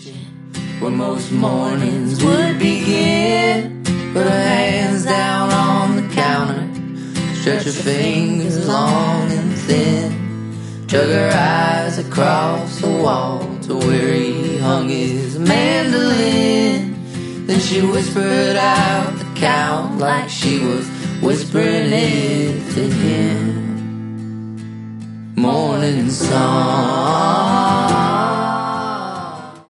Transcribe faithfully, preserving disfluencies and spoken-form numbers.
kitchen where most mornings would begin. Put her hands down on the counter, stretch her fingers long and thin, drug her eyes across the wall to where he hung his mandolin. Then she whispered out the count like she was whispering it to him. Morning song.